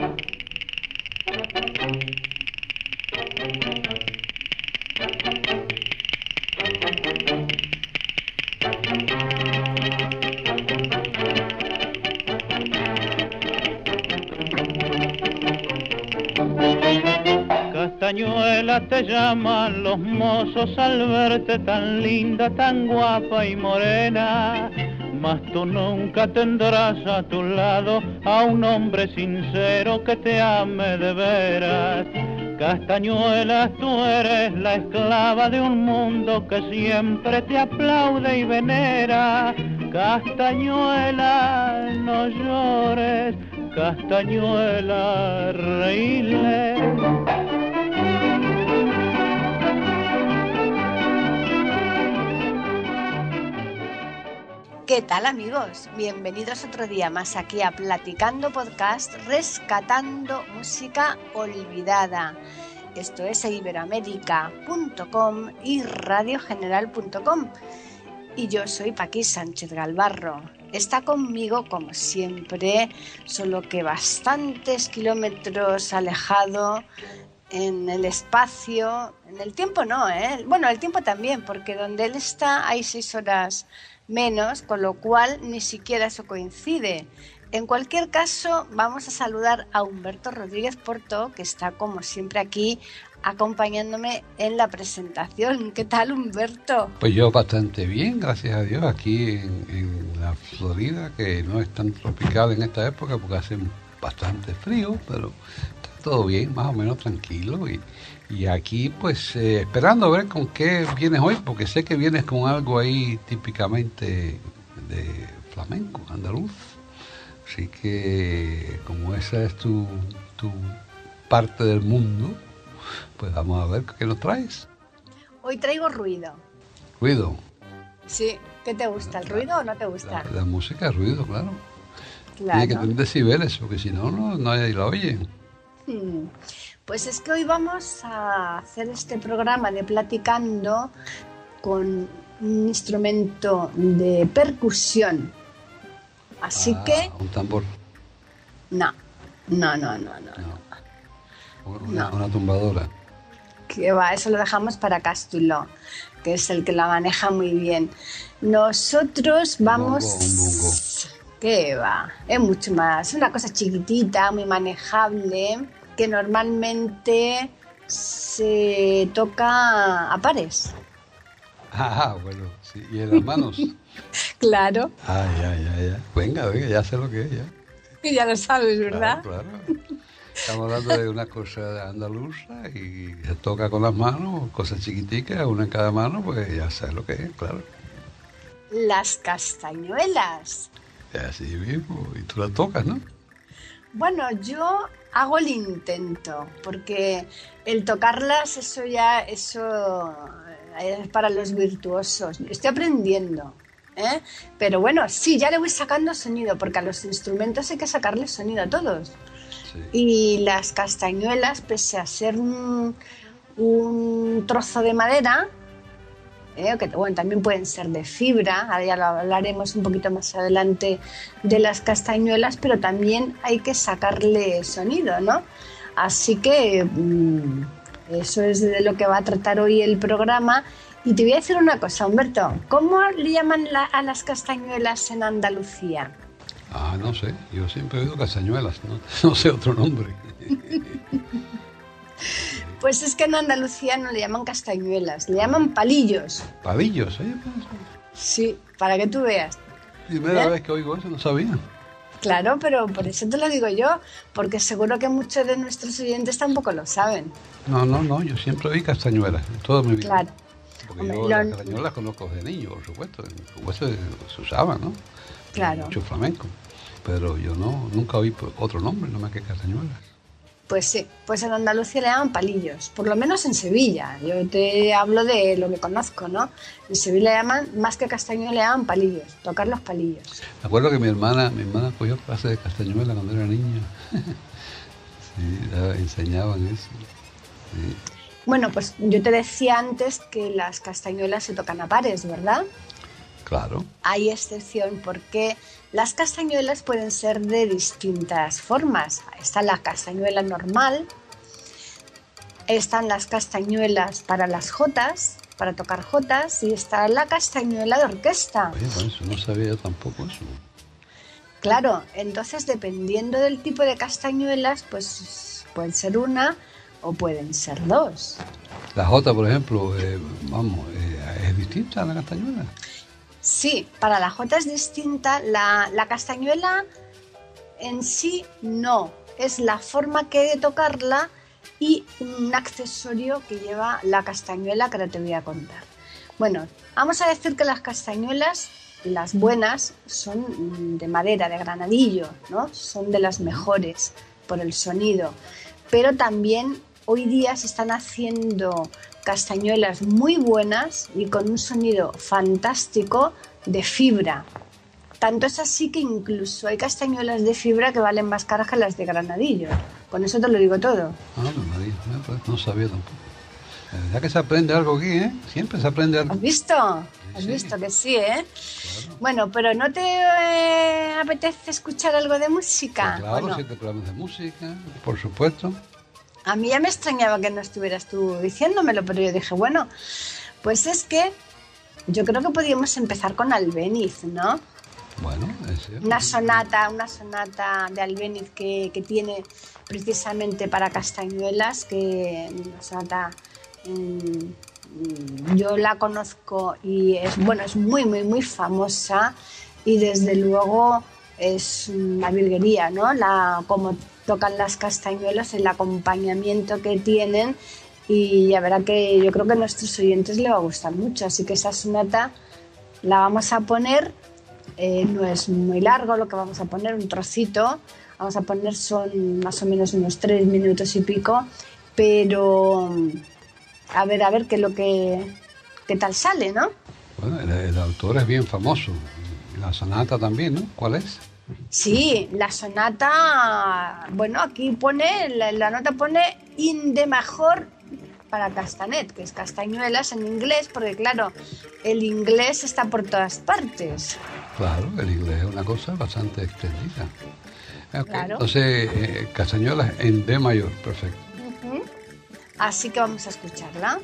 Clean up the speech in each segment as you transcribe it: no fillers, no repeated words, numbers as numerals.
Castañuela te llaman los mozos al verte tan linda, tan guapa y morena, mas tú nunca tendrás a tu lado a un hombre sincero que te ame de veras. Castañuela, tú eres la esclava de un mundo que siempre te aplaude y venera. Castañuela, no llores, Castañuela, reíle. ¿Qué tal, amigos? Bienvenidos otro día más aquí a Platicando Podcast, rescatando música olvidada. Esto es iberoamérica.com y radiogeneral.com. Y yo soy Paqui Sánchez Galvarro. Está conmigo, como siempre, solo que bastantes kilómetros alejado en el espacio, en el tiempo no, ¿eh? Bueno, el tiempo también, porque donde él está hay 6 horas menos, con lo cual ni siquiera eso coincide. En cualquier caso, vamos a saludar a Humberto Rodríguez Porto, que está como siempre aquí acompañándome en la presentación. ¿Qué tal, Humberto? Pues yo bastante bien, gracias a Dios, aquí en la Florida, que no es tan tropical en esta época porque hace bastante frío, pero está todo bien, más o menos tranquilo y aquí pues esperando a ver con qué vienes hoy, porque sé que vienes con algo ahí típicamente de flamenco, andaluz. Así que como esa es tu parte del mundo, pues vamos a ver qué nos traes. Hoy traigo ruido. ¿Ruido? Sí. ¿Qué te gusta? ¿El ruido o no te gusta? La música es ruido, claro. Claro. Tiene que tener decibeles, porque si no, nadie la oye. Pues es que hoy vamos a hacer este programa de Platicando con un instrumento de percusión. Así que... ¿Un tambor? No. Una tumbadora. Que va, eso lo dejamos para Castulo, que es el que la maneja muy bien. Nosotros vamos... Un bongo. ¿Qué va? Es mucho más. Una cosa chiquitita, muy manejable, que normalmente se toca a pares. Bueno, sí. ¿Y en las manos? Claro. Ya. Venga, ya sé lo que es, ya. Y ya lo sabes, ¿verdad? Claro. Estamos hablando de una cosa andaluza y se toca con las manos, cosas chiquiticas, una en cada mano, pues ya sabes lo que es, claro. Las castañuelas. Así mismo, y tú las tocas, ¿no? Bueno, yo hago el intento, porque el tocarlas, eso es para los virtuosos. Estoy aprendiendo, ¿eh? Pero bueno, sí, ya le voy sacando sonido, porque a los instrumentos hay que sacarles sonido a todos. Sí. Y las castañuelas, pese a ser un trozo de madera, que bueno, también pueden ser de fibra, ahora ya lo hablaremos un poquito más adelante de las castañuelas, pero también hay que sacarle sonido, ¿no? Así que eso es de lo que va a tratar hoy el programa. Y te voy a decir una cosa, Humberto, ¿cómo le llaman a las castañuelas en Andalucía? No sé, yo siempre he oído castañuelas, no sé otro nombre. Pues es que en Andalucía no le llaman castañuelas, le llaman palillos. ¿Palillos? Sí, para que tú veas. Primera vez que oigo eso, no sabía. Claro, pero por eso te lo digo yo, porque seguro que muchos de nuestros oyentes tampoco lo saben. No, yo siempre oí castañuelas, toda mi vida. Claro. Porque yo las castañuelas las conozco de niño, por supuesto, como eso se usaba, ¿no? Claro. Mucho flamenco, pero yo nunca oí otro nombre, no más que castañuelas. Pues sí, pues en Andalucía le llaman palillos, por lo menos en Sevilla. Yo te hablo de lo que conozco, ¿no? En Sevilla le llaman, más que castañuela, le llaman palillos, tocar los palillos. Me acuerdo que mi hermana cogió clases de castañuela cuando era niña. Sí, enseñaban eso. Sí. Bueno, pues yo te decía antes que las castañuelas se tocan a pares, ¿verdad? Claro. Hay excepción porque las castañuelas pueden ser de distintas formas. Está la castañuela normal, están las castañuelas para las jotas, para tocar jotas, y está la castañuela de orquesta. Oye, bueno, eso no sabía yo tampoco eso. Claro, entonces dependiendo del tipo de castañuelas, pues pueden ser una o pueden ser dos. La jota, por ejemplo, es distinta a la castañuela. Sí, para la jota es distinta. La castañuela en sí no, es la forma que hay de tocarla y un accesorio que lleva la castañuela, que ahora te voy a contar. Bueno, vamos a decir que las castañuelas, las buenas, son de madera, de granadillo, ¿no? Son de las mejores por el sonido, pero también hoy día se están haciendo castañuelas muy buenas y con un sonido fantástico de fibra. Tanto es así que incluso hay castañuelas de fibra que valen más caras que las de granadillo. Con eso te lo digo todo. Ah, María, no sabía tampoco. Ya que se aprende algo aquí, ¿eh? Siempre se aprende algo. ¿Has visto? ¿Has visto que sí, eh? Claro. Bueno, pero ¿no te apetece escuchar algo de música? Pues claro, bueno, si te programas de música, por supuesto. A mí ya me extrañaba que no estuvieras tú diciéndomelo, pero yo dije, bueno, pues es que yo creo que podríamos empezar con Albéniz, ¿no? Bueno, una sonata de Albéniz que tiene precisamente para castañuelas, que una sonata yo la conozco y es muy muy muy famosa, y desde luego es una virguería, ¿no? Como tocan las castañuelas, el acompañamiento que tienen, y ya verá que yo creo que a nuestros oyentes le va a gustar mucho, así que esa sonata la vamos a poner. No es muy largo lo que vamos a poner, un trocito, vamos a poner son más o menos unos 3 minutos y pico, pero a ver qué tal sale, ¿no? Bueno, el autor es bien famoso, la sonata también, ¿no? ¿Cuál es? Sí, la sonata, bueno, aquí pone, la nota pone in de major para castanet, que es castañuelas en inglés, porque claro, el inglés está por todas partes. Claro, el inglés es una cosa bastante extendida. Okay. Claro. Entonces, castañuelas en D mayor, perfecto. Uh-huh. Así que vamos a escucharla.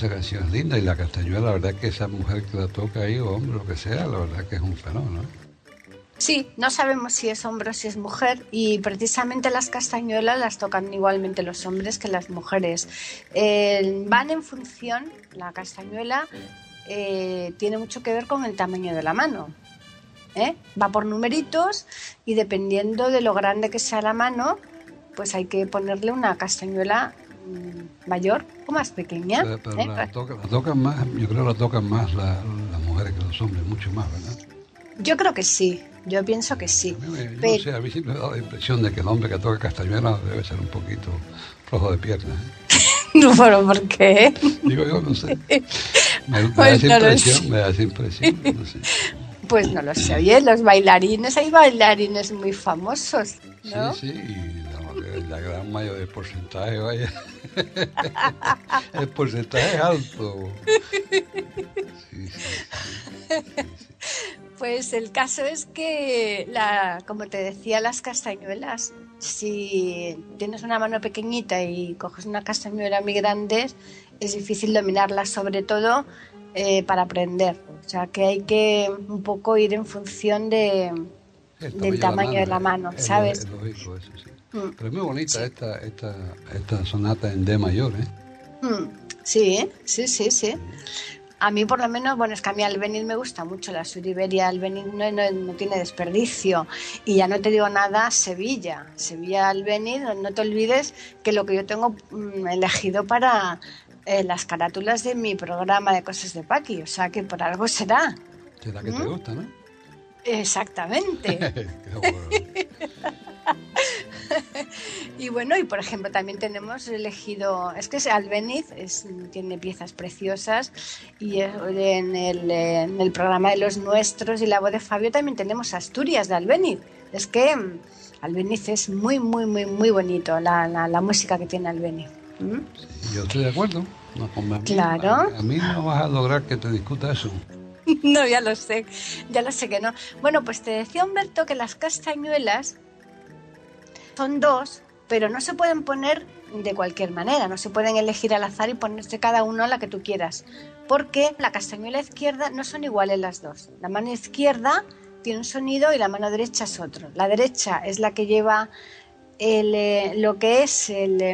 esa canción es linda y la castañuela, la verdad que esa mujer que la toca ahí, o hombre, lo que sea, la verdad que es un fenómeno. Sí, no sabemos si es hombre o si es mujer y precisamente las castañuelas las tocan igualmente los hombres que las mujeres. Van en función, la castañuela tiene mucho que ver con el tamaño de la mano. Va por numeritos y dependiendo de lo grande que sea la mano, pues hay que ponerle una castañuela mayor o más pequeña. Pero la tocan más, yo creo que la tocan más las mujeres que los hombres, mucho más, ¿verdad? Yo creo que sí, yo pienso que sí. No sé, a mí siempre me ha dado la impresión de que el hombre que toca castañuela debe ser un poquito flojo de piernas. No, pero ¿por qué? Digo yo, no sé. Me Pues da no esa impresión, no sé. Pues no lo sé, oye, los bailarines, hay bailarines muy famosos, ¿no? Sí, y la gran mayoría del porcentaje, vaya. El porcentaje es alto. Sí. Pues el caso es que, como te decía, las castañuelas, si tienes una mano pequeñita y coges una castañuela muy grande, es difícil dominarla, sobre todo para aprender. O sea, que hay que un poco ir en función del tamaño de la mano, ¿sabes? Es lógico eso, sí. Pero es muy bonita esta sonata en D mayor, ¿eh? Sí. A mí por lo menos, bueno, es que a mí Albéniz me gusta mucho, la Suriberia Albéniz no tiene desperdicio. Y ya no te digo nada, Sevilla Albéniz, no te olvides que lo que yo tengo elegido para las carátulas de mi programa de Cosas de Paqui, o sea que por algo será. Será que te gusta, ¿no? Exactamente. Y bueno, y por ejemplo también tenemos elegido, es que Albéniz tiene piezas preciosas y en el programa de Los Nuestros y La Voz de Fabio también tenemos Asturias de Albéniz. Es que Albéniz es muy, muy, muy, muy bonito la música que tiene Albéniz. Sí, yo estoy de acuerdo. No, Claro. A mí no vas a lograr que te discuta eso. No, ya lo sé que no. Bueno, pues te decía Humberto que las castañuelas son dos, pero no se pueden poner de cualquier manera, no se pueden elegir al azar y ponerse cada uno a la que tú quieras, porque la castañuela izquierda no son iguales las dos. La mano izquierda tiene un sonido y la mano derecha es otro. La derecha es la que lleva lo que es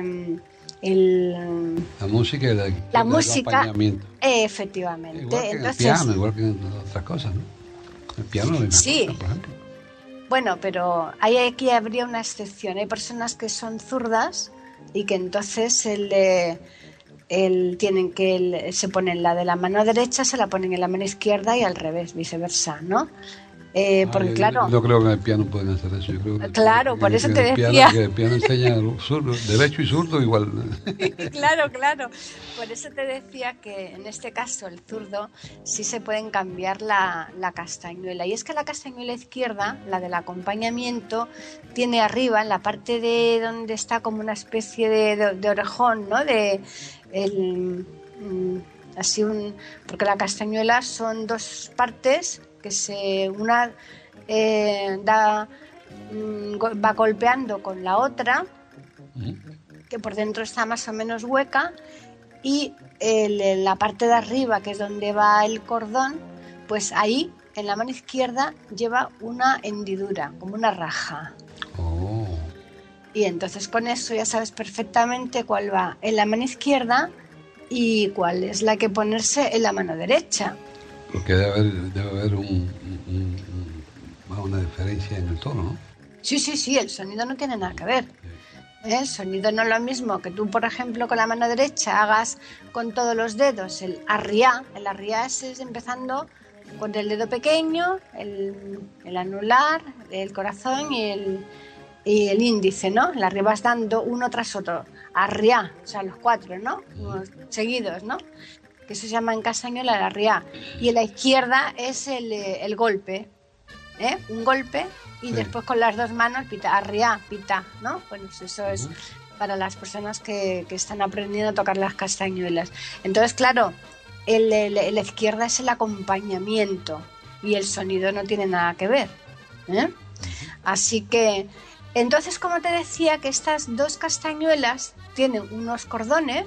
la música y el acompañamiento. Efectivamente. Igual que entonces, el piano, igual que en otras cosas, ¿no? El piano de sí. por ejemplo. Bueno, pero aquí habría una excepción. Hay personas que son zurdas y que entonces se ponen la de la mano derecha, se la ponen en la mano izquierda y al revés, viceversa, ¿no? Porque claro. Yo creo que en el piano pueden hacer eso. Yo creo claro, por eso te decía. Que el piano enseña derecho y zurdo igual. Claro. Por eso te decía que en este caso el zurdo sí se pueden cambiar la castañuela. Y es que la castañuela izquierda, la del acompañamiento, tiene arriba, en la parte de donde está como una especie de orejón, ¿no? Porque la castañuela son dos partes que una va golpeando con la otra, que por dentro está más o menos hueca, y la parte de arriba, que es donde va el cordón, pues ahí en la mano izquierda lleva una hendidura, como una raja. Oh. Y entonces con eso ya sabes perfectamente cuál va en la mano izquierda y cuál es la que ponerse en la mano derecha. Porque debe haber una diferencia en el tono, ¿no? Sí, el sonido no tiene nada que ver. El sonido no es lo mismo que tú, por ejemplo, con la mano derecha hagas con todos los dedos el arriá. El arriá es empezando con el dedo pequeño, el anular, el corazón y el índice, ¿no? El arriba vas dando uno tras otro. Arriá, o sea, los cuatro, ¿no? Seguidos, ¿no? Que eso se llama en castañuela el arriá. Y en la izquierda es el golpe, un golpe y después con las dos manos pita, arriá, pita, ¿no? Bueno, pues eso es para las personas que están aprendiendo a tocar las castañuelas. Entonces, claro, la izquierda es el acompañamiento y el sonido no tiene nada que ver, Así que, entonces, como te decía, que estas dos castañuelas tienen unos cordones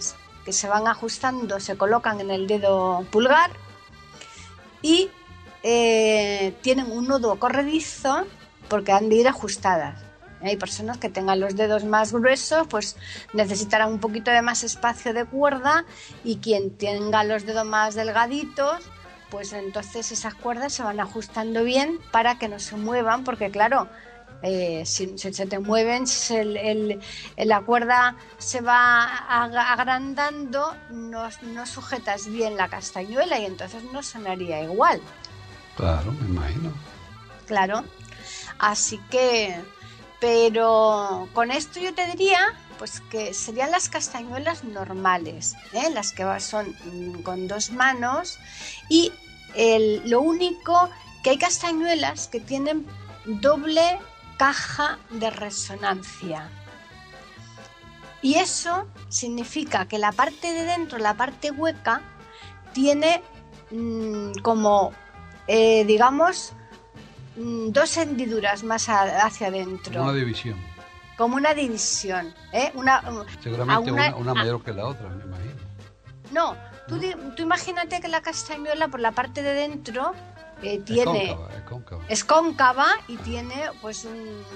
que se van ajustando, se colocan en el dedo pulgar y tienen un nudo corredizo porque han de ir ajustadas. Hay personas que tengan los dedos más gruesos, pues necesitarán un poquito de más espacio de cuerda, y quien tenga los dedos más delgaditos, pues entonces esas cuerdas se van ajustando bien para que no se muevan, porque claro, si se te mueven, la cuerda se va agrandando, no sujetas bien la castañuela y entonces no sonaría igual. Claro, me imagino. Claro, así que, pero con esto yo te diría pues que serían las castañuelas normales, las que son con 2 manos, y lo único que hay castañuelas que tienen doble caja de resonancia, y eso significa que la parte de dentro, la parte hueca, tiene como digamos 2 hendiduras más hacia adentro. Una división. Como una división, Seguramente una mayor que la otra, me imagino. No, tú imagínate que la castañuela por la parte de dentro tiene... Es cóncava y tiene pues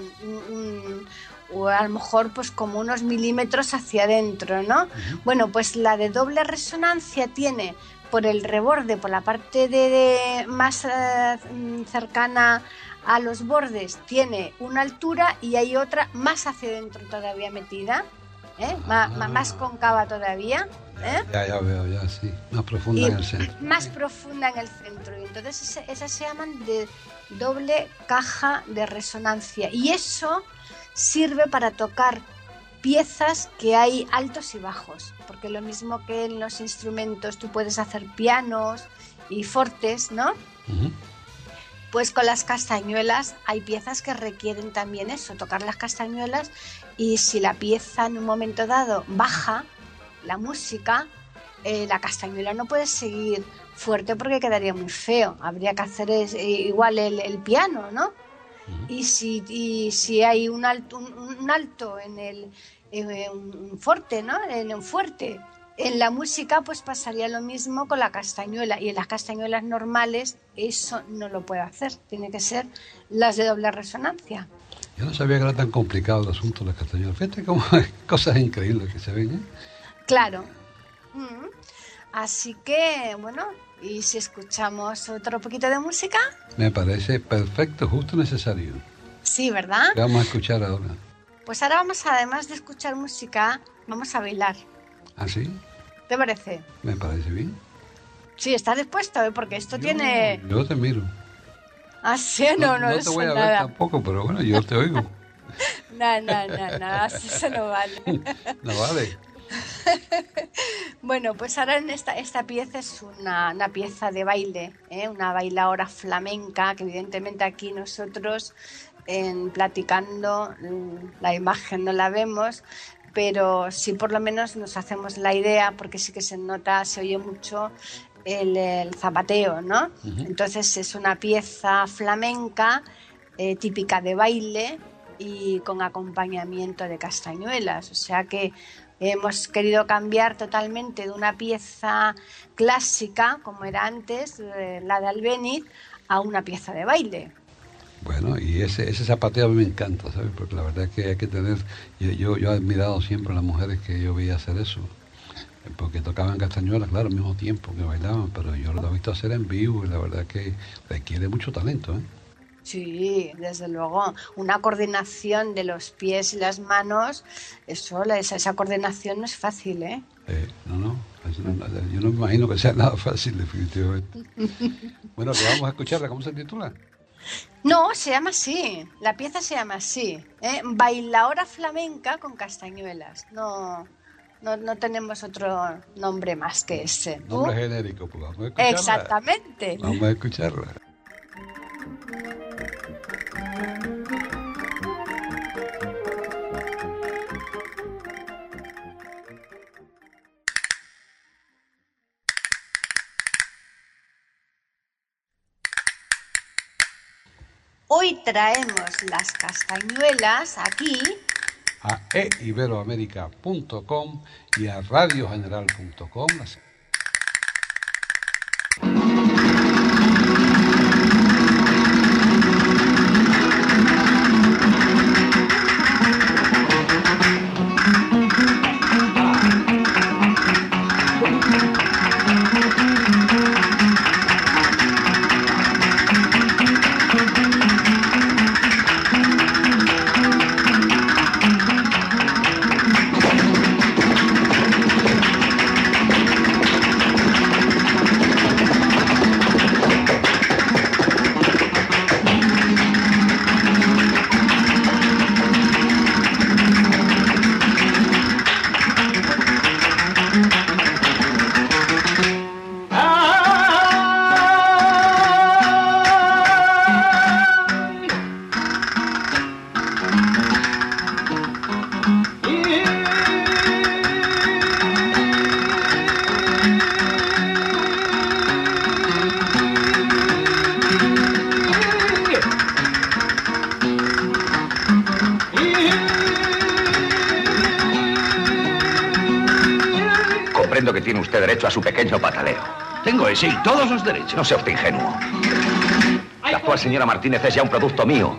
o a lo mejor pues como unos milímetros hacia adentro, ¿no? Uh-huh. Bueno, pues la de doble resonancia tiene por el reborde, por la parte de más cercana a los bordes, tiene una altura, y hay otra más hacia adentro todavía metida, más cóncava todavía. Ya veo, ya sí, más profunda en el centro. Más profunda en el centro, y entonces esas se llaman de doble caja de resonancia, y eso sirve para tocar piezas que hay altos y bajos, porque lo mismo que en los instrumentos tú puedes hacer pianos y fortes, ¿no? Uh-huh. Pues con las castañuelas hay piezas que requieren también eso, tocar las castañuelas, y si la pieza en un momento dado baja la música, la castañuela no puede seguir fuerte porque quedaría muy feo, habría que hacer igual el piano, ¿no? Uh-huh. Y si hay un alto en un fuerte, ¿no? En un fuerte. En la música pues pasaría lo mismo con la castañuela, y en las castañuelas normales eso no lo puede hacer, tiene que ser las de doble resonancia. Yo no sabía que era tan complicado el asunto de las castañuelas. Fíjate cómo hay cosas increíbles que se ven, ¿eh? Claro. Así que, bueno, ¿y si escuchamos otro poquito de música? Me parece perfecto, justo necesario. Sí, ¿verdad? ¿Qué vamos a escuchar ahora? Pues ahora además de escuchar música, vamos a bailar. ¿Ah, sí? ¿Te parece? Me parece bien. Sí, ¿estás dispuesto? Porque esto tiene... Yo te miro. Ah, sí, no te voy a ver tampoco, pero bueno, yo te oigo. No, así se no vale. No vale. Bueno, pues ahora esta pieza es una pieza de baile, una bailaora flamenca, que evidentemente aquí nosotros platicando la imagen no la vemos, pero sí por lo menos nos hacemos la idea, porque sí que se nota, se oye mucho el zapateo, ¿no? Uh-huh. Entonces es una pieza flamenca típica de baile y con acompañamiento de castañuelas, o sea que hemos querido cambiar totalmente de una pieza clásica, como era antes, la de Albéniz, a una pieza de baile. Bueno, y ese zapateo a mí me encanta, ¿sabes? Porque la verdad es que hay que tener... Yo he admirado siempre a las mujeres que yo veía hacer eso, porque tocaban castañuelas, claro, al mismo tiempo que bailaban, pero yo lo he visto hacer en vivo, y la verdad es que requiere mucho talento, ¿eh? Sí, desde luego, una coordinación de los pies y las manos, esa coordinación no es fácil, ¿eh? No, yo no me imagino que sea nada fácil, definitivamente. Bueno, que vamos a escucharla, ¿cómo se titula? No, se llama así, la pieza se llama así, Bailaora flamenca con castañuelas, no tenemos otro nombre más que ese. Nombre genérico, pues vamos a escucharla. Exactamente. Vamos a escucharla. Hoy traemos las castañuelas aquí a eiberoamerica.com y a radiogeneral.com. Que tiene usted derecho a su pequeño pataleo. Tengo ese y todos los derechos. No sea usted ingenuo. La actual señora Martínez es ya un producto mío.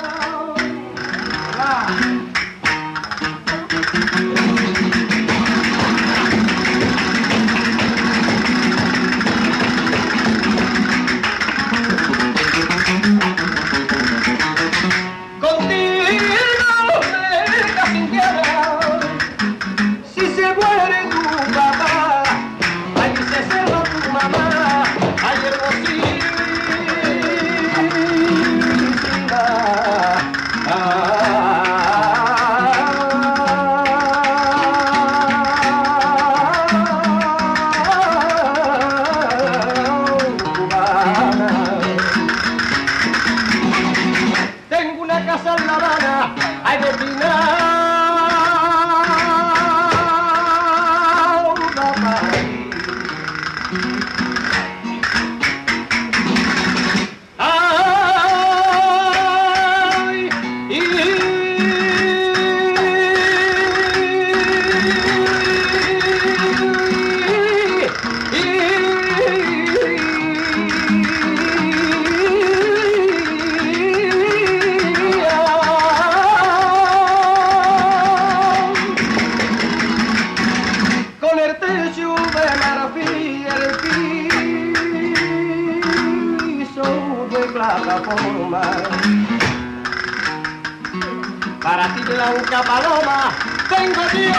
Para ti, blanca paloma, tengo Dios.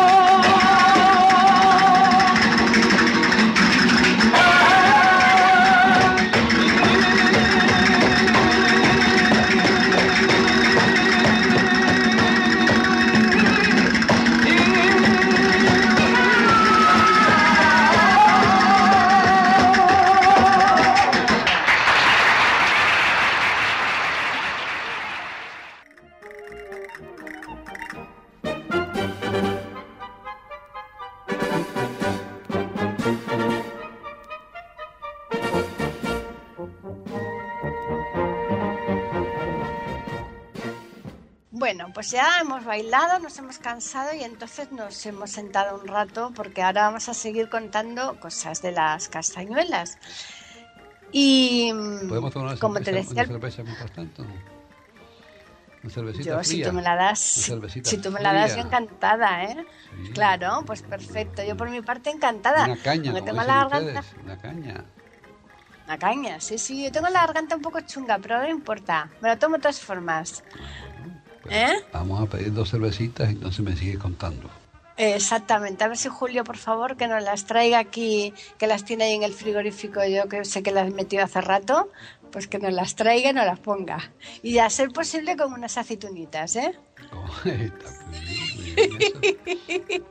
Bueno, pues ya hemos bailado, nos hemos cansado y entonces nos hemos sentado un rato porque ahora vamos a seguir contando cosas de las castañuelas. Y ¿podemos tomar como te decía, una cerveza mientras tanto? Una cervecita yo, fría. si tú me la das, si tú me la das, yo encantada, ¿eh? Sí. Claro, pues perfecto. Yo por mi parte encantada. Una caña, como tengo la garganta. Ustedes, una caña. Una caña, sí. Yo tengo la garganta un poco chunga, pero no importa. Me lo tomo de todas formas. Vamos a pedir 2 cervecitas y entonces me sigue contando. Exactamente. A ver si Julio, por favor, que nos las traiga aquí, que las tiene ahí en el frigorífico, yo que sé que las metió hace rato, pues que nos las traiga y nos las ponga. Y a ser posible con unas aceitunitas, ¿eh? Oh, está muy bien,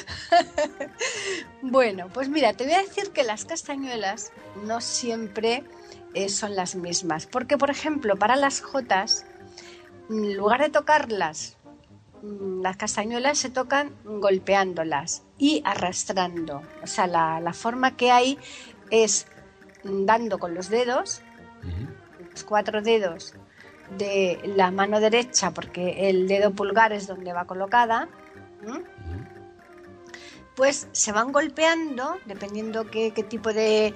Bueno, pues mira, te voy a decir que las castañuelas no siempre son las mismas. Porque, por ejemplo, para las jotas, en lugar de tocarlas, las castañuelas se tocan golpeándolas y arrastrando. O sea, la forma que hay es dando con los dedos, los 4 dedos, de la mano derecha, porque el dedo pulgar es donde va colocada, pues se van golpeando, dependiendo qué tipo de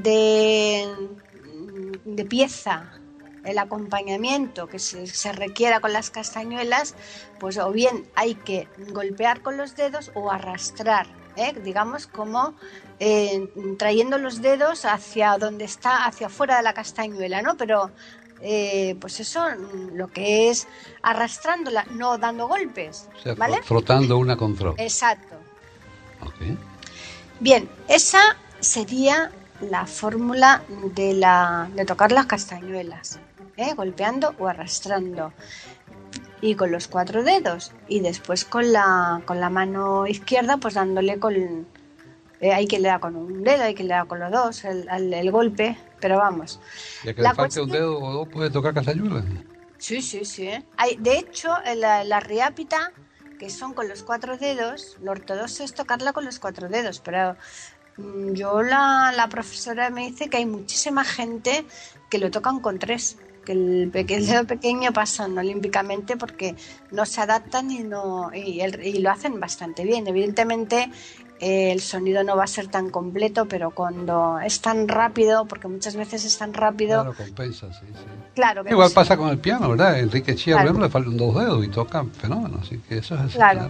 pieza, el acompañamiento que se requiera con las castañuelas, pues o bien hay que golpear con los dedos o arrastrar, digamos como trayendo los dedos hacia donde está, hacia afuera de la castañuela, ¿no? Pero pues eso, lo que es arrastrándola, no dando golpes, O sea, ¿vale? frotando una contra otra. Exacto. Ok. Bien, esa sería la fórmula de tocar las castañuelas, golpeando o arrastrando, y con los 4 dedos, y después con la mano izquierda pues dándole con hay que le da con un dedo, hay que le da con los dos el golpe, pero vamos. Ya que le falte un dedo o dos puede tocar castañuelas. Sí. De hecho, la riápita, que son con los 4 dedos, lo ortodoxo es tocarla con los 4 dedos, pero yo la profesora me dice que hay muchísima gente que lo tocan con 3, que el dedo pequeño pasan olímpicamente porque no se adaptan y lo hacen bastante bien. Evidentemente el sonido no va a ser tan completo, pero cuando es tan rápido, porque muchas veces es tan rápido... Claro, compensa, sí. Claro que igual sí. pasa con el piano, ¿verdad? Enrique Chía, Claro. por ejemplo, le faltan 2 dedos y toca fenómeno, así que eso es así. Claro.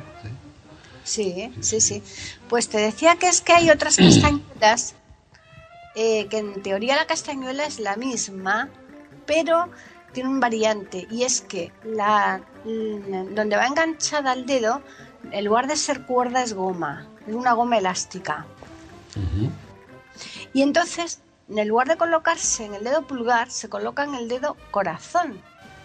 Sí. Pues te decía que es que hay otras castañuelas, que en teoría la castañuela es la misma, pero tiene un variante, y es que donde va enganchada el dedo, en lugar de ser cuerda es goma, es una goma elástica. Uh-huh. Y entonces, en lugar de colocarse en el dedo pulgar, se coloca en el dedo corazón.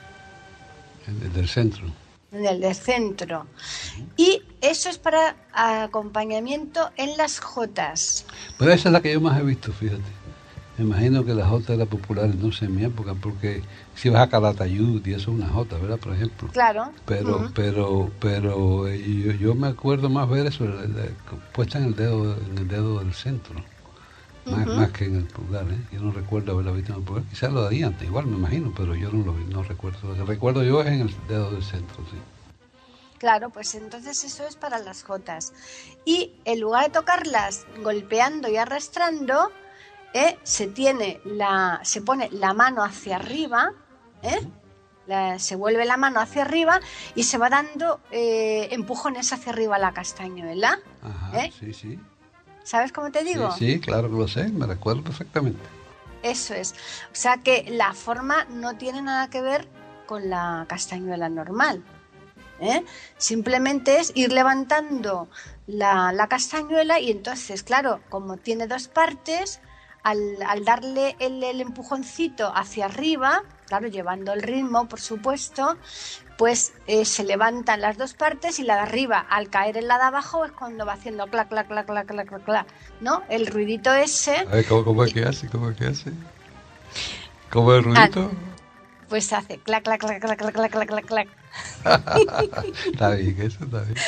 El del centro. En el del centro. Y eso es para acompañamiento en las jotas. Pero esa es la que yo más he visto, fíjate. Me imagino que la jota era popular, no sé, en mi época, porque si vas a Calatayud y eso es una jota, ¿verdad? Por ejemplo. Claro. Pero yo me acuerdo más ver eso puesta en el dedo del centro, más que en el pulgar, ¿eh? Yo no recuerdo haberla visto en el pulgar. Quizás lo daría antes, igual me imagino, pero yo no lo vi, no recuerdo. Lo que recuerdo yo es en el dedo del centro, sí. Claro, pues entonces eso es para las jotas. Y en lugar de tocarlas golpeando y arrastrando, se pone la mano hacia arriba, se vuelve la mano hacia arriba y se va dando empujones hacia arriba a la castañuela. Ajá, sí. ¿Sabes cómo te digo? Sí, claro que lo sé, me recuerdo perfectamente. Eso es. O sea que la forma no tiene nada que ver con la castañuela normal. Simplemente es ir levantando la castañuela, y entonces, claro, como tiene 2 partes, al darle el empujoncito hacia arriba, claro, llevando el ritmo, por supuesto, pues se levantan las 2 partes, y la de arriba, al caer en la de abajo, es cuando va haciendo clac, clac, clac, clac, clac, clac, clac, ¿no? El ruidito ese. A ver, ¿cómo es que hace? ¿Cómo es el ruidito? Pues hace clac, clac, clac, clac, clac, clac, clac, clac. Está bien, eso está bien.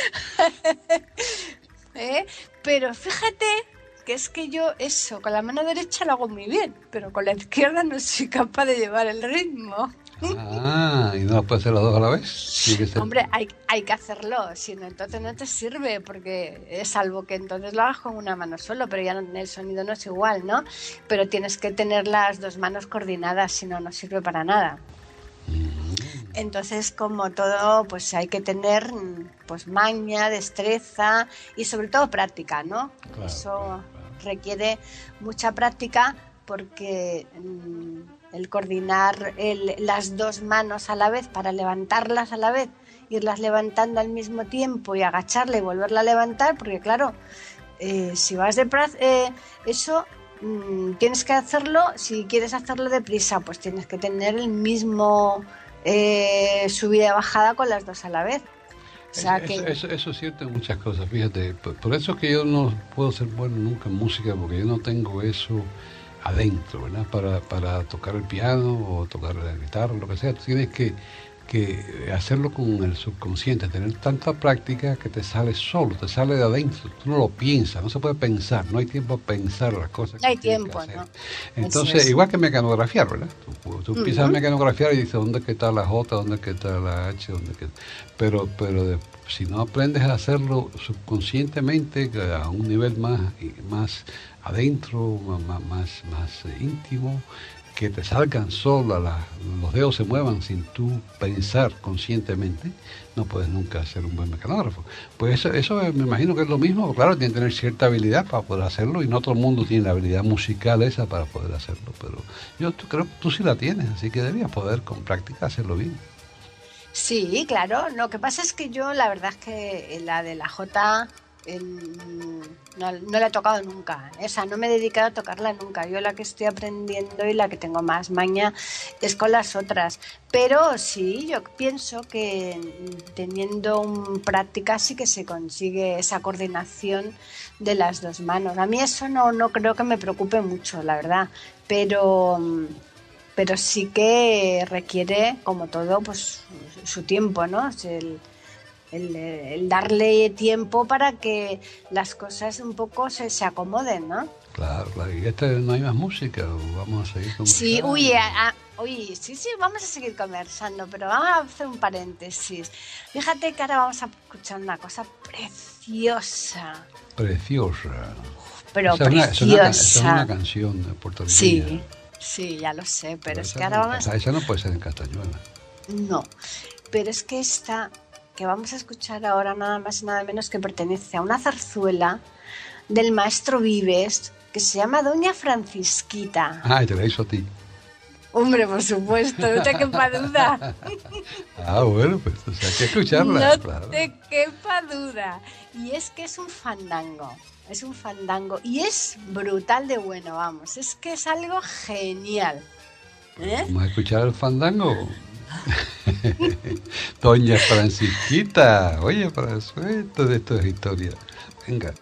Pero fíjate que es que yo eso, con la mano derecha lo hago muy bien, pero con la izquierda no soy capaz de llevar el ritmo. Y no puede hacer las 2 a la vez. Hombre, hay que hacerlo, si no, entonces no te sirve, porque es salvo que entonces lo hagas con una mano solo, pero ya el sonido no es igual, ¿no? Pero tienes que tener las 2 manos coordinadas, si no, no sirve para nada. Entonces, como todo, pues hay que tener pues maña, destreza y sobre todo práctica, ¿no? Claro, eso requiere mucha práctica, porque el coordinar las 2 manos a la vez para levantarlas a la vez, irlas levantando al mismo tiempo y agacharla y volverla a levantar, porque claro, si vas eso tienes que hacerlo, si quieres hacerlo deprisa, pues tienes que tener el mismo subida y bajada con las 2 a la vez. O sea eso siente muchas cosas, fíjate. Por eso es que yo no puedo ser bueno nunca en música, porque yo no tengo eso adentro, ¿verdad? Para tocar el piano o tocar la guitarra, lo que sea. Tienes que que hacerlo con el subconsciente, tener tanta práctica que te sale solo, te sale de adentro, tú no lo piensas, no se puede pensar, no hay tiempo para pensar las cosas. No hay tiempo, ¿no? Entonces, igual que mecanografiar, ¿verdad? Tú empiezas a mecanografiar y dices, ¿dónde es que está la J? ¿Dónde es que está la H? Pero si no aprendes a hacerlo subconscientemente, a un nivel más adentro, más íntimo, que te salgan solo, los dedos se muevan sin tú pensar conscientemente, no puedes nunca ser un buen mecanógrafo. Pues eso me imagino que es lo mismo, claro, tiene que tener cierta habilidad para poder hacerlo, y no todo el mundo tiene la habilidad musical esa para poder hacerlo, pero creo que tú sí la tienes, así que deberías poder con práctica hacerlo bien. Sí, claro. Lo que pasa es que yo, la verdad es que la de la J no la he tocado nunca. O sea, no me he dedicado a tocarla nunca. Yo la que estoy aprendiendo y la que tengo más maña es con las otras. Pero sí, yo pienso que teniendo práctica sí que se consigue esa coordinación de las dos manos. A mí eso no creo que me preocupe mucho, la verdad. Pero sí que requiere, como todo, pues su tiempo, ¿no? El darle tiempo para que las cosas un poco se acomoden, ¿no? Claro, y no hay más música, vamos a seguir conversando. Sí, sí, vamos a seguir conversando, pero vamos a hacer un paréntesis. Fíjate que ahora vamos a escuchar una cosa preciosa. Preciosa. Pero preciosa. Es una canción puertorriqueña. Sí, ya lo sé, pero es que ahora vamos a... Esa no puede ser en castañuela. No, pero es que esta que vamos a escuchar ahora nada más y nada menos que pertenece a una zarzuela del maestro Vives que se llama Doña Francisquita. Ah, y te la hizo a ti. Hombre, por supuesto, no te quepa duda. Bueno, pues hay que escucharla. No te quepa duda. Y es que es un fandango y es brutal de bueno, vamos, es que es algo genial. Vamos a escuchar el fandango. Doña Francisquita, oye, para suerte de estas historias. Venga.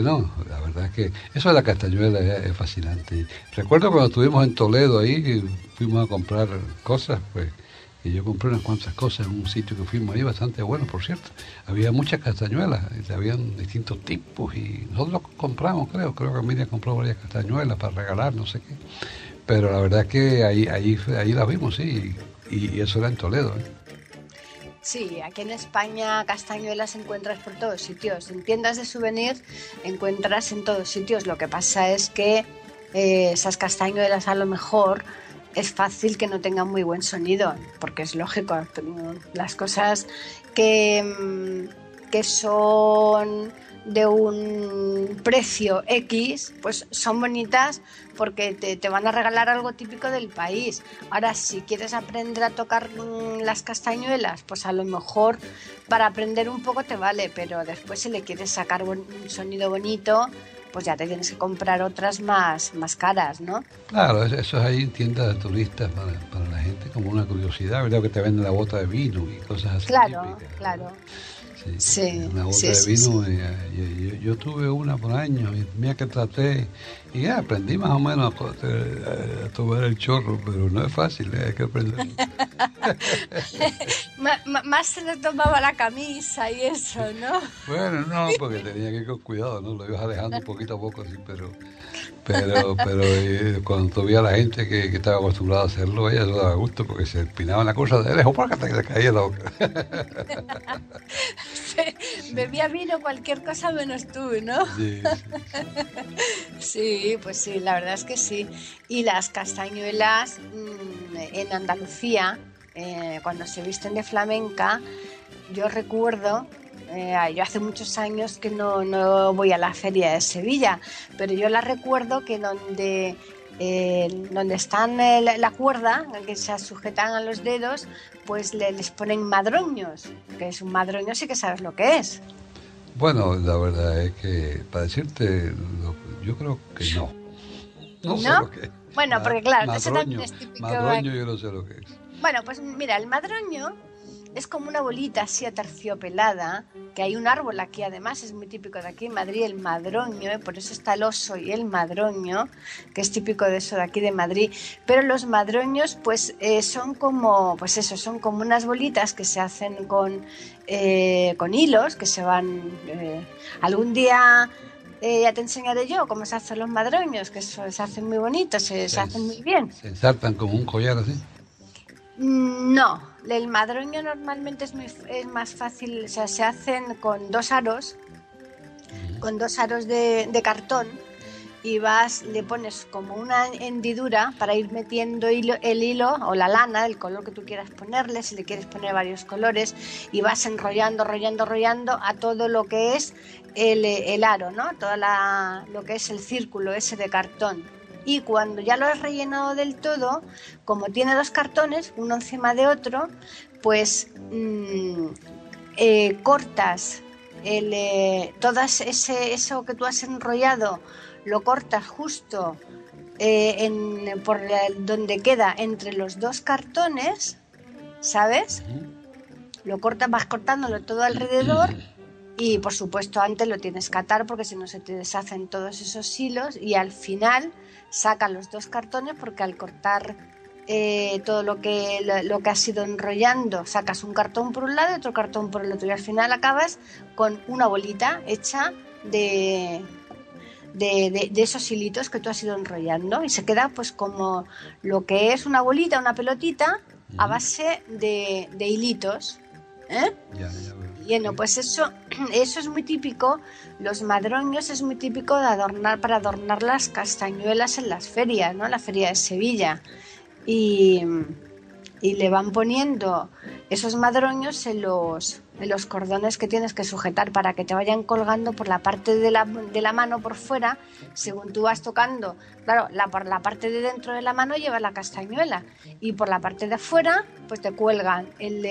bueno, la verdad es que eso de la castañuela es fascinante. Recuerdo cuando estuvimos en Toledo ahí, que fuimos a comprar cosas, pues, y yo compré unas cuantas cosas en un sitio que fuimos ahí, bastante bueno, por cierto. Había muchas castañuelas, habían distintos tipos, y nosotros compramos, creo que Miriam compró varias castañuelas para regalar, no sé qué. Pero la verdad es que ahí las vimos, sí, y eso era en Toledo, ¿eh? Sí, aquí en España castañuelas encuentras por todos sitios. En tiendas de souvenir encuentras en todos sitios. Lo que pasa es que esas castañuelas a lo mejor es fácil que no tengan muy buen sonido, porque es lógico. Las cosas que son de un precio X, pues son bonitas porque te van a regalar algo típico del país. Ahora, si quieres aprender a tocar las castañuelas, pues a lo mejor para aprender un poco te vale, pero después si le quieres sacar un sonido bonito, pues ya te tienes que comprar otras más caras, ¿no? Claro, eso es ahí en tiendas de turistas para la gente, como una curiosidad, ¿verdad? Que te venden la bota de vino y cosas así. Claro, típicas, claro. Sí, una bota de vino. Sí. Yo tuve una por años y mira que traté y aprendí más o menos a tomar el chorro, pero no es fácil, hay que aprender. Más se le tomaba la camisa y eso, ¿no? Bueno, no, porque tenía que ir con cuidado, ¿no? Lo ibas alejando poquito a poco así, pero cuando tú veías a la gente que estaba acostumbrada a hacerlo, ella eso daba gusto porque se empinaba la cosa de lejos para que se caía la boca. Bebía vino cualquier cosa menos tú, ¿no? Sí. Sí, pues sí, la verdad es que sí. Y las castañuelas en Andalucía, cuando se visten de flamenca, yo recuerdo, yo hace muchos años que no voy a la feria de Sevilla, pero yo la recuerdo que donde están la cuerda, que se sujetan a los dedos, pues les ponen madroños, que es un madroño, sí que sabes lo que es. Bueno, la verdad es que, para decirte, yo creo que no. No sé lo que es. Bueno, porque claro, madroño, eso también es típico. Madroño yo no sé lo que es. Bueno, pues mira, el madroño es como una bolita así aterciopelada, que hay un árbol aquí, además es muy típico de aquí en Madrid, el madroño, por eso está el oso y el madroño, que es típico de eso de aquí de Madrid. Pero los madroños, pues son como, pues eso, son como unas bolitas que se hacen con hilos, que se van. Algún día ya te enseñaré yo cómo se hacen los madroños, que se hacen muy bonitos, se hacen muy bien. ¿Se ensartan como un collar así? No, el madroño normalmente es más fácil, o sea, se hacen con dos aros de cartón, y le pones como una hendidura para ir metiendo el hilo o la lana, el color que tú quieras ponerle, si le quieres poner varios colores, y vas enrollando a todo lo que es el aro, ¿no? Todo lo que es el círculo ese de cartón. Y cuando ya lo has rellenado del todo, como tiene dos cartones, uno encima de otro, pues cortas todo eso que tú has enrollado, lo cortas justo por donde queda entre los dos cartones, ¿sabes? Lo cortas, vas cortándolo todo alrededor. Y por supuesto antes lo tienes que atar porque si no se te deshacen todos esos hilos, y al final sacas los dos cartones porque al cortar todo lo que has ido enrollando, sacas un cartón por un lado y otro cartón por el otro, y al final acabas con una bolita hecha de esos hilitos que tú has ido enrollando, y se queda pues como lo que es una bolita, una pelotita a base de hilitos, ¿eh? Ya. Bueno, pues eso es muy típico. Los madroños es muy típico para adornar las castañuelas en las ferias, ¿no? La feria de Sevilla. Y le van poniendo esos madroños en los cordones que tienes que sujetar para que te vayan colgando por la parte de la mano por fuera, según tú vas tocando. Claro, por la parte de dentro de la mano llevas la castañuela, y por la parte de afuera pues te cuelgan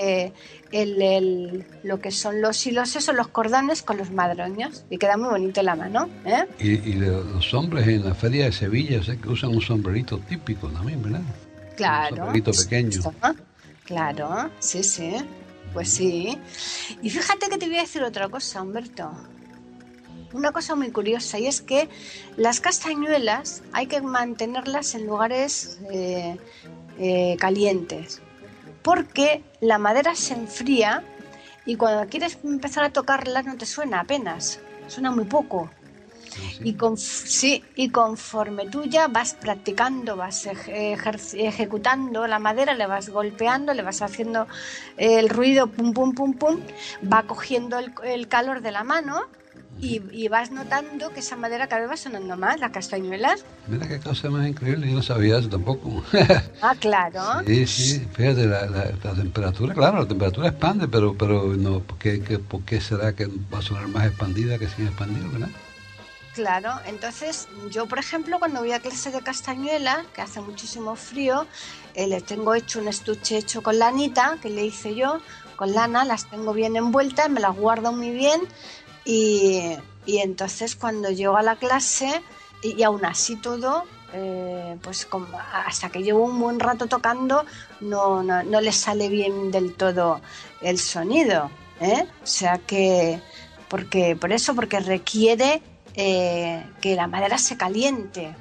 lo que son los hilos, esos, los cordones con los madroños, y queda muy bonito en la mano, ¿eh? Y los hombres en la feria de Sevilla sé que usan un sombrerito típico también, ¿verdad? Claro. Un sombrerito pequeño. Claro, sí. Pues sí. Y fíjate que te voy a decir otra cosa, Humberto. una cosa muy curiosa, y es que las castañuelas hay que mantenerlas en lugares calientes, porque la madera se enfría y cuando quieres empezar a tocarlas no te suena apenas, suena muy poco. Y conforme tú ya vas practicando, vas ejecutando la madera, le vas golpeando, le vas haciendo el ruido, pum, pum, pum, pum, va cogiendo el calor de la mano y vas notando que esa madera cada vez va sonando más, las castañuelas. Mira qué cosa más increíble, yo no sabía eso tampoco. Ah, claro. Sí, fíjate, la temperatura, claro, la temperatura expande, pero no, ¿por qué será que va a sonar más expandida que sin expandir, verdad? Claro, entonces yo, por ejemplo, cuando voy a clase de castañuelas, que hace muchísimo frío, le tengo hecho un estuche hecho con lanita, que le hice yo, con lana, las tengo bien envueltas, me las guardo muy bien y entonces cuando llego a la clase, y aún así todo, pues hasta que llevo un buen rato tocando, no les sale bien del todo el sonido, ¿eh? O sea que, porque requiere que la madera se caliente.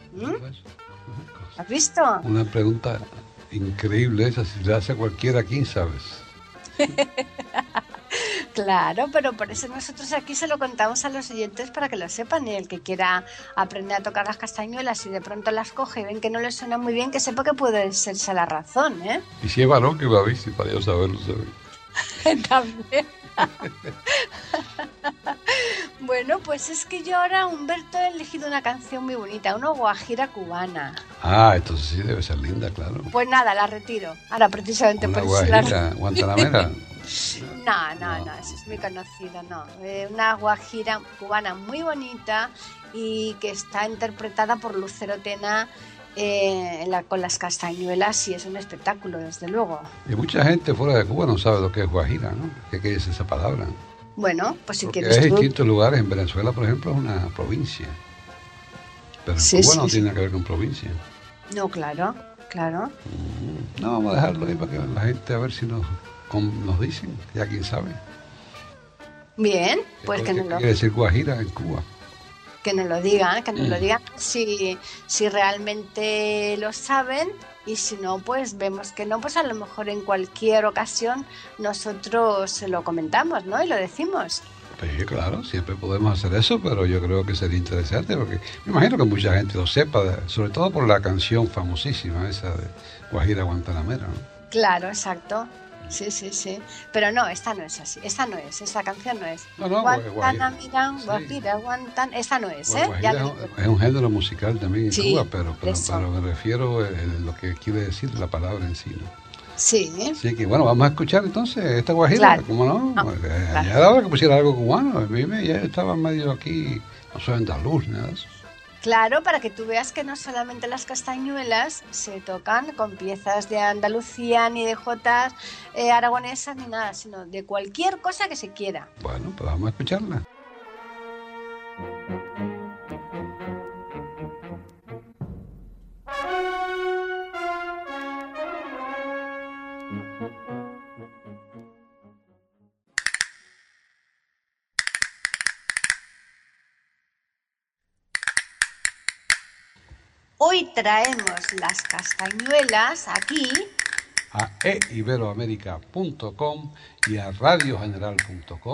¿Has visto? Una pregunta increíble esa, si la hace cualquiera, ¿quién sabes? Claro, pero por eso nosotros aquí se lo contamos a los oyentes para que lo sepan, y el que quiera aprender a tocar las castañuelas y de pronto las coge y ven que no les suena muy bien, que sepa que puede serse la razón, ¿eh? Y si es varón, que me avise para yo saberlo, ¿sabes? También. Bueno, pues es que yo ahora, Humberto, he elegido una canción muy bonita, una guajira cubana. Ah, entonces sí debe ser linda, claro. Pues nada, la retiro. Ahora precisamente una por eso guajira, guantanamera. No, eso es muy conocido, no. Una guajira cubana muy bonita y que está interpretada por Lucero Tena con las castañuelas, y es un espectáculo, desde luego. Y mucha gente fuera de Cuba no sabe lo que es guajira, ¿no? ¿Qué es esa palabra? Bueno, pues si porque quieres es en tú... distintos lugares. En Venezuela, por ejemplo, es una provincia. Pero en Cuba no tiene nada que ver con provincia. No, claro. No, vamos a dejarlo ahí para que la gente a ver si nos dicen, ya quién sabe. Bien, pues que nos lo... ¿Qué quiere decir guajira en Cuba? Que nos lo digan, si realmente lo saben, y si no, pues vemos que no, pues a lo mejor en cualquier ocasión nosotros se lo comentamos, ¿no? Y lo decimos. Sí, claro, siempre podemos hacer eso, pero yo creo que sería interesante, porque me imagino que mucha gente lo sepa, sobre todo por la canción famosísima esa de Guajira Guantanamera, ¿no? Claro, exacto. Sí. Pero no, esta no es así. Esta canción no es. No, Guantanamera, Guajira, Guantan... Esta no es, ¿eh? Es un género musical también en Cuba, pero me refiero a lo que quiere decir la palabra en sí, ¿no? Sí. Así que bueno, vamos a escuchar entonces esta guajira, claro. ¿Cómo no? Ya era hora que pusiera algo cubano. A mí ya estaba medio aquí, no soy andaluz, nada de eso. Claro, para que tú veas que no solamente las castañuelas se tocan con piezas de Andalucía, ni de jotas aragonesas, ni nada, sino de cualquier cosa que se quiera. Bueno, pues vamos a escucharla. Hoy traemos las castañuelas aquí a eiberoamerica.com y a radiogeneral.com.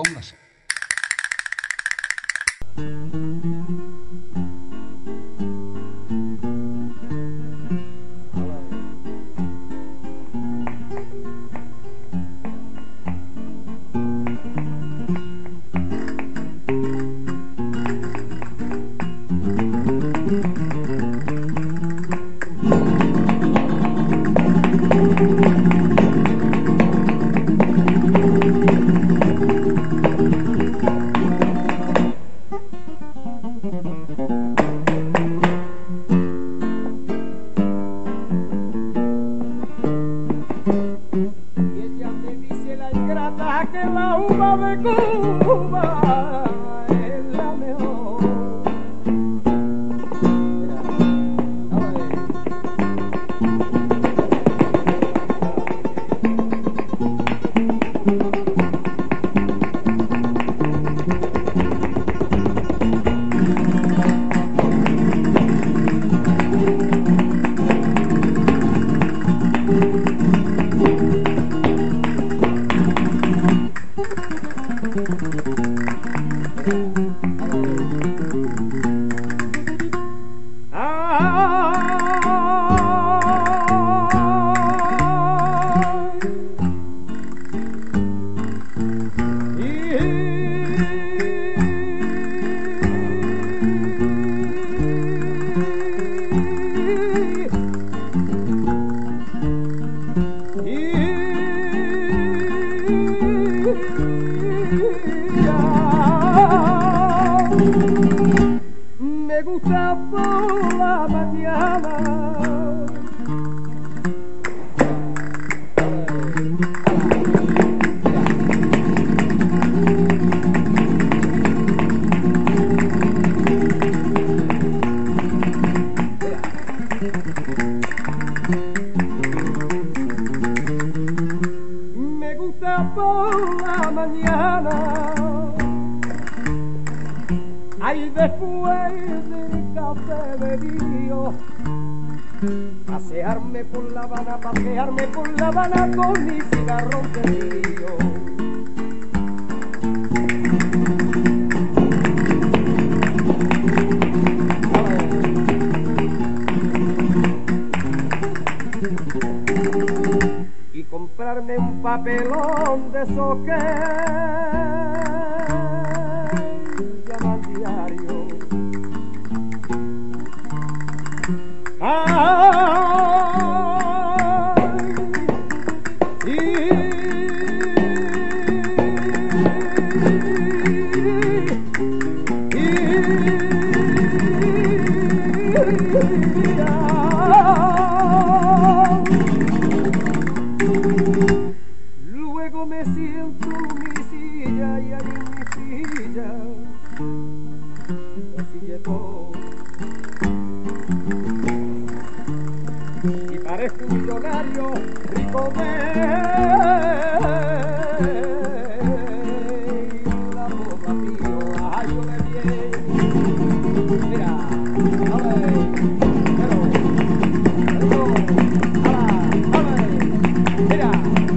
Me gusta por la mañana. Me gusta por la mañana. Ay, después del café bebido, pasearme por La Habana, pasearme por La Habana con mi cigarro encendido. Y comprarme un papelón de esos que llaman diario. Luego me siento en mi silla y ahí en mi silla, el silletón, y parezco un millonario rico de la boca mío. Ay, yo me bien, mira, a ver, mira.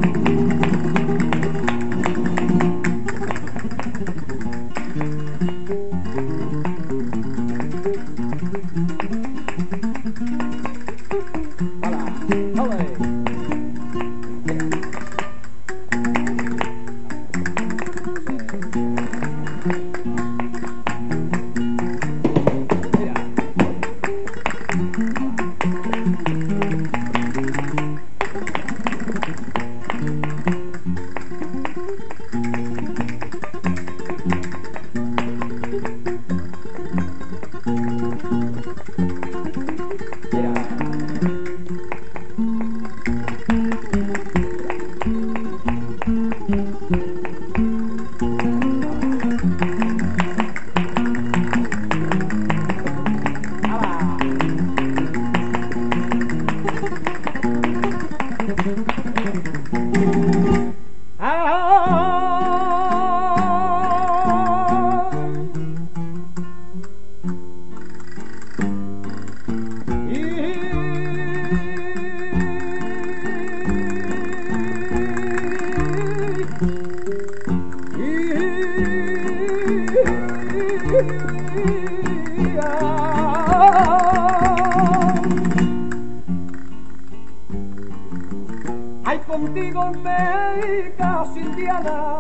Ay, contigo me caso indiana.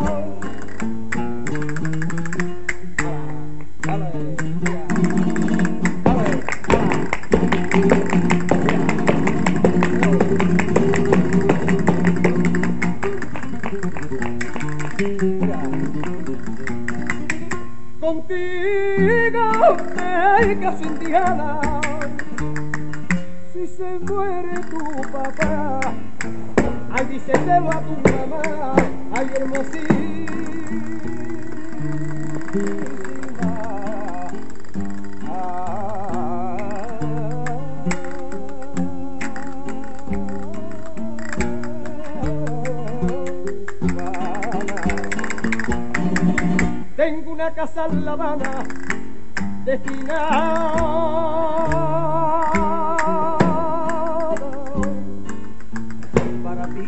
Contigo me caso indiana. Si se muere tu papá, ay, díselo a tu mamá, ay, hermosísima. Tengo una casa en La Habana destinada para ti.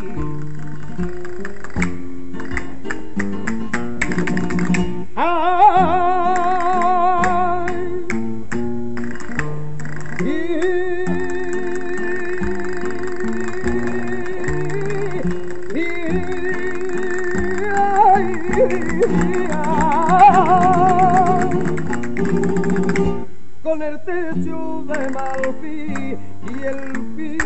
Con el techo de marfil y el piso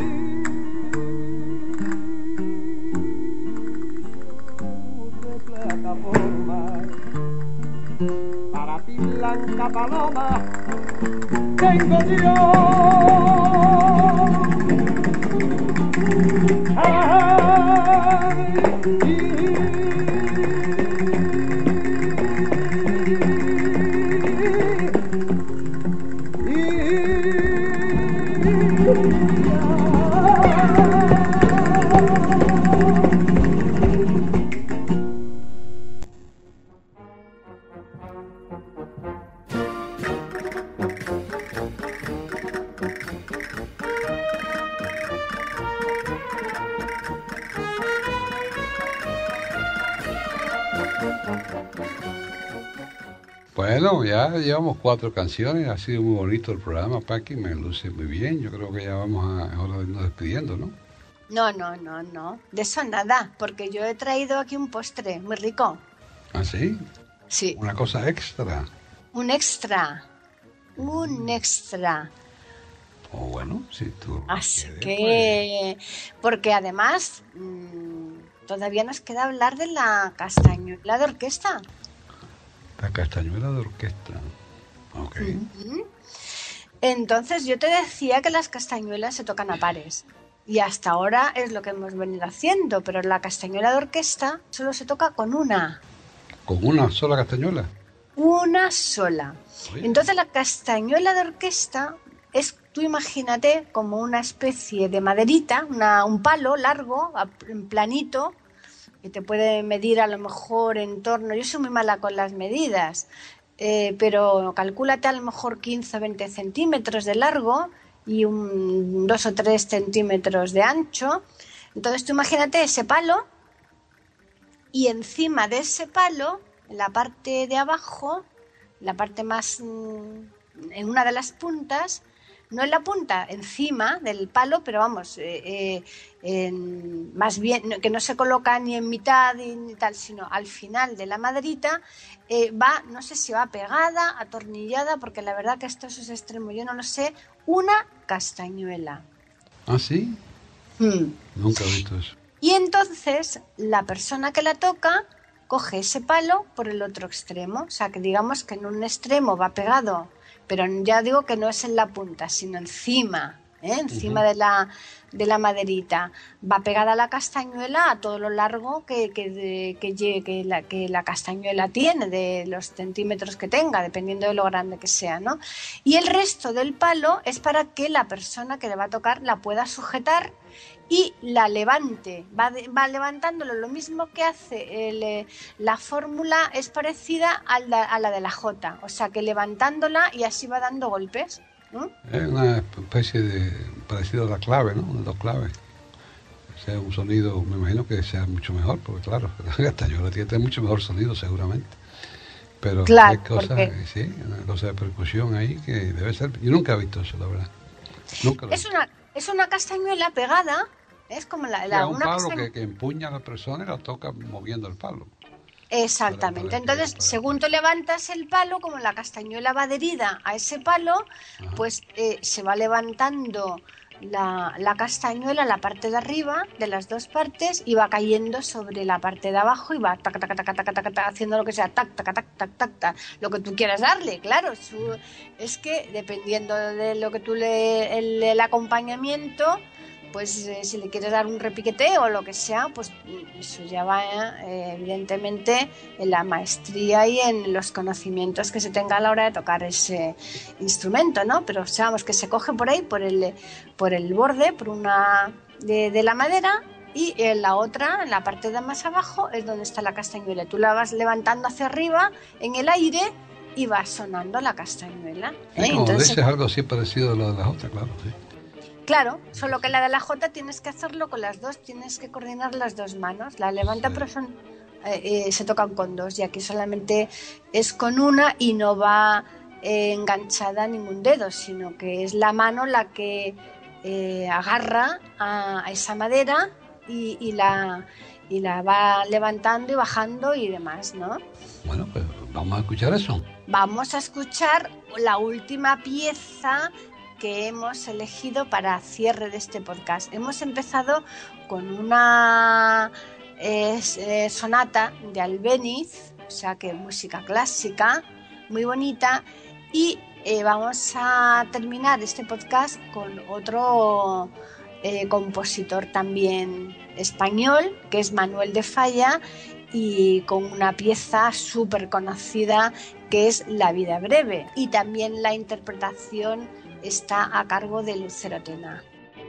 de plataforma, para ti blanca paloma tengo yo. Bueno, ya llevamos 4 canciones, ha sido muy bonito el programa, Paqui, me luce muy bien, yo creo que ya vamos a hora de irnos despidiendo, ¿no? No, de eso nada, porque yo he traído aquí un postre muy rico. ¿Ah, sí? Sí. Una cosa extra. Un extra. O bueno, si tú Así quieres, que, porque además todavía nos queda hablar de la castañuela de orquesta. La castañuela de orquesta. Ok. Entonces yo te decía que las castañuelas se tocan a pares. Y hasta ahora es lo que hemos venido haciendo, pero la castañuela de orquesta solo se toca con una. ¿Con una sola castañuela? Una sola. Oye. Entonces la castañuela de orquesta es, tú imagínate, como una especie de maderita, un palo largo, planito, que te puede medir a lo mejor en torno, yo soy muy mala con las medidas, pero calcúlate a lo mejor 15 o 20 centímetros de largo y 2 o 3 centímetros de ancho. Entonces tú imagínate ese palo y encima de ese palo, en la parte de abajo, la parte más, en una de las puntas, no en la punta, encima del palo, pero vamos, más bien que no se coloca ni en mitad ni tal, sino al final de la maderita, va, no sé si va pegada, atornillada, porque la verdad que esto es extremo, yo no lo sé, una castañuela. ¿Ah, sí? Nunca he visto eso. Y entonces la persona que la toca coge ese palo por el otro extremo, o sea que digamos que en un extremo va pegado, pero ya digo que no es en la punta, sino encima, encima de la maderita. Va pegada la castañuela a todo lo largo que la castañuela tiene, de los centímetros que tenga, dependiendo de lo grande que sea, ¿no? Y el resto del palo es para que la persona que le va a tocar la pueda sujetar y la levante, va levantándolo. Lo mismo que hace la fórmula es parecida a la de la Jota, o sea que levantándola y así va dando golpes, ¿no? Es una especie de parecido a la clave, ¿no? De 2 claves. O sea, un sonido, me imagino que sea mucho mejor, porque claro, la castañuela tiene que tener mucho mejor sonido seguramente. Pero claro, hay cosas, porque sí, una cosa de percusión ahí que debe ser. Yo nunca he visto eso, la verdad. Nunca lo he visto. Es una castañuela pegada, es como Un una palo que empuña a la persona y la toca moviendo el palo. Exactamente. Entonces, según tú levantas el palo, como la castañuela va adherida a ese palo, pues se va levantando la castañuela, la parte de arriba de las dos partes, y va cayendo sobre la parte de abajo y va tac, tac, tac, tac, tac, tac, haciendo lo que sea, tac, tac, tac, tac, tac, tac, lo que tú quieras darle, claro. Es que dependiendo de lo que tú el acompañamiento, pues si le quieres dar un repiqueteo o lo que sea, pues eso ya va evidentemente en la maestría y en los conocimientos que se tenga a la hora de tocar ese instrumento, ¿no? Pero sabemos que se coge por ahí, por el borde, por una de la madera, y en la otra, en la parte de más abajo, es donde está la castañuela. Tú la vas levantando hacia arriba en el aire y va sonando la castañuela. Como Entonces, dices, algo así parecido a lo de la otra, claro, sí. Claro, solo que la de la Jota tienes que hacerlo con las dos, tienes que coordinar las dos manos. La levanta, pero se tocan con dos, y aquí solamente es con una y no va enganchada a ningún dedo, sino que es la mano la que agarra a esa madera y la va levantando y bajando y demás, ¿no? Bueno, pues vamos a escuchar eso. Vamos a escuchar la última pieza que hemos elegido para cierre de este podcast. Hemos empezado con una sonata de Albéniz, o sea que música clásica, muy bonita, y vamos a terminar este podcast con otro compositor también español, que es Manuel de Falla, y con una pieza súper conocida que es La vida breve, y también la interpretación está a cargo de Lucero Tena.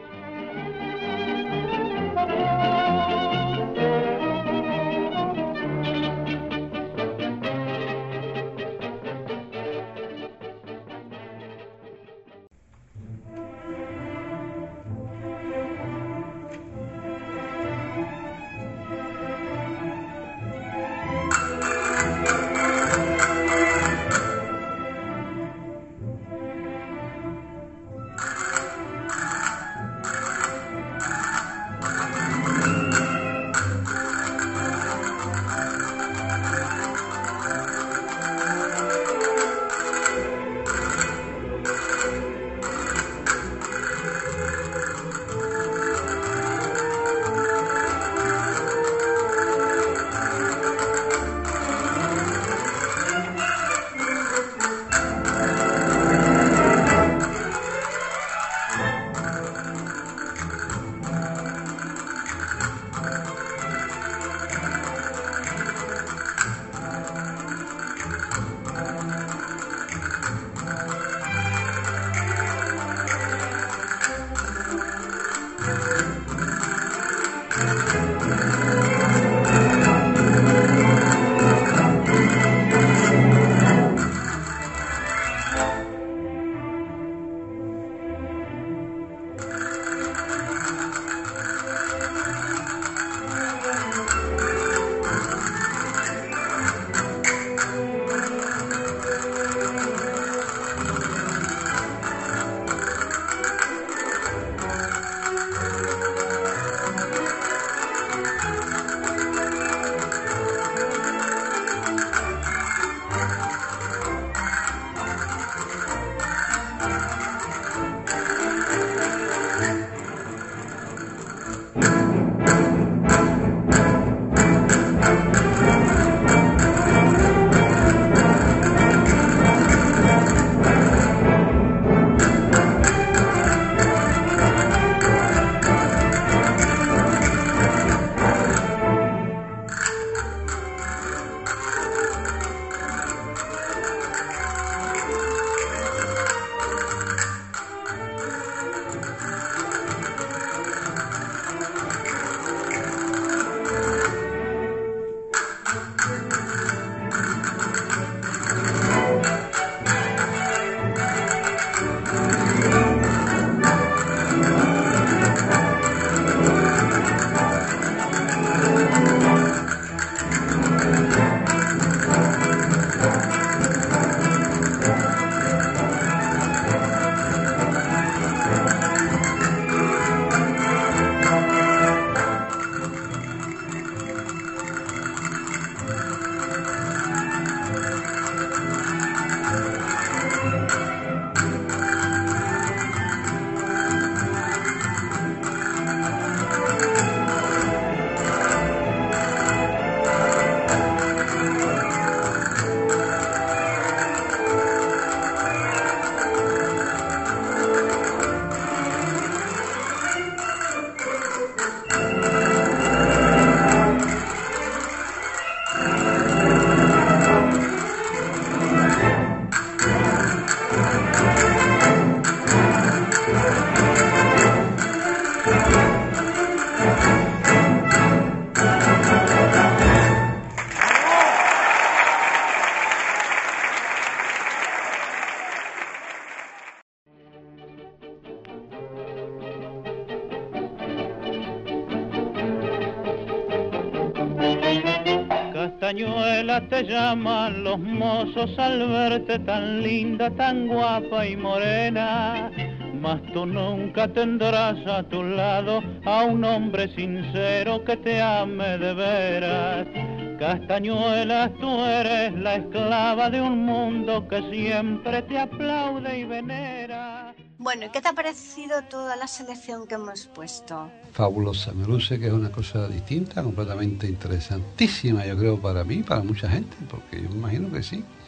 Castañuela te llaman los mozos al verte tan linda, tan guapa y morena, mas tú nunca tendrás a tu lado a un hombre sincero que te ame de veras. Castañuela, tú eres la esclava de un mundo que siempre te aplaude y venera. Bueno, ¿qué te ha parecido toda la selección que hemos puesto? Fabulosa, me luce que es una cosa distinta, completamente interesantísima, yo creo, para mí, para mucha gente, porque yo me imagino que sí.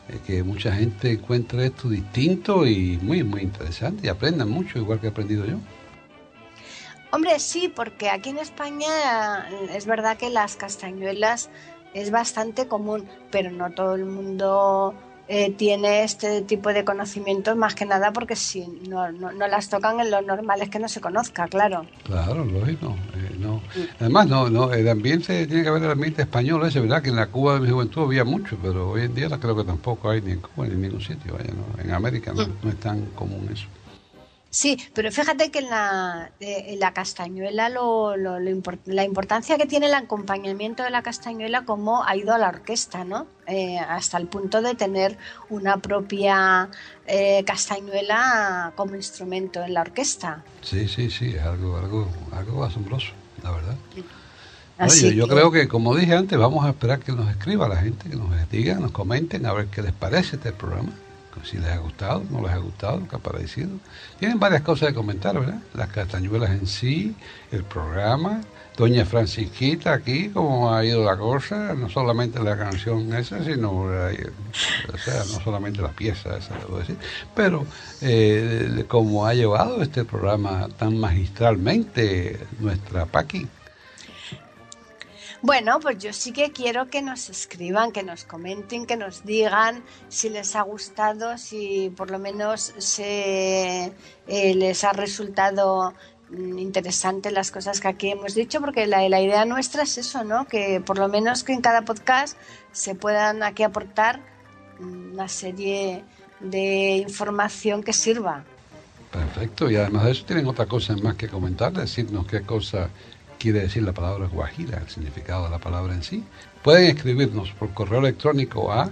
que mucha gente encuentre esto distinto y muy, muy interesante y aprendan mucho, igual que he aprendido yo. Hombre, sí, porque aquí en España es verdad que las castañuelas es bastante común, pero no todo el mundo tiene este tipo de conocimientos, más que nada porque si no las tocan, en lo normal es que no se conozca, claro. Claro, lógico. No. Además, el ambiente tiene que ver el ambiente español, ese, ¿verdad? Que en la Cuba de mi juventud había mucho, pero hoy en día creo que tampoco hay ni en Cuba ni en ningún sitio, vaya, ¿no? En América no es tan común eso. Sí, pero fíjate que en la castañuela la importancia que tiene el acompañamiento de la castañuela, como ha ido a la orquesta, ¿no? Hasta el punto de tener una propia castañuela como instrumento en la orquesta. Sí, es algo asombroso, la verdad. Así Yo creo que, como dije antes, vamos a esperar que nos escriba la gente, que nos diga, nos comenten, a ver qué les parece este programa. Si les ha gustado, no les ha gustado, qué ha parecido. Tienen varias cosas de comentar, ¿verdad? Las castañuelas en sí, el programa, doña Francisquita aquí, cómo ha ido la cosa, no solamente la canción esa, sino, no solamente la pieza esa, debo decir, pero cómo ha llevado este programa tan magistralmente nuestra Paqui. Bueno, pues yo sí que quiero que nos escriban, que nos comenten, que nos digan si les ha gustado, si por lo menos les ha resultado interesante las cosas que aquí hemos dicho, porque la idea nuestra es eso, ¿no? Que por lo menos que en cada podcast se puedan aquí aportar una serie de información que sirva. Perfecto, y además de eso tienen otra cosa más que comentar, decirnos qué cosa quiere decir la palabra guajira, el significado de la palabra en sí. Pueden escribirnos por correo electrónico a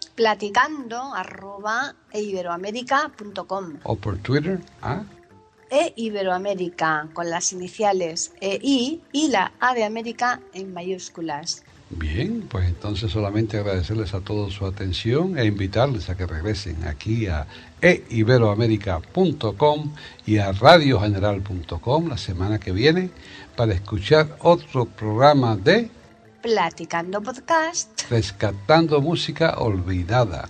platicando@iberoamerica.com o por Twitter a Iberoamérica, con las iniciales EI y la A de América en mayúsculas. Bien, pues entonces solamente agradecerles a todos su atención e invitarles a que regresen aquí a iberoamerica.com y a radiogeneral.com la semana que viene para escuchar otro programa de Platicando Podcast, Rescatando Música Olvidada.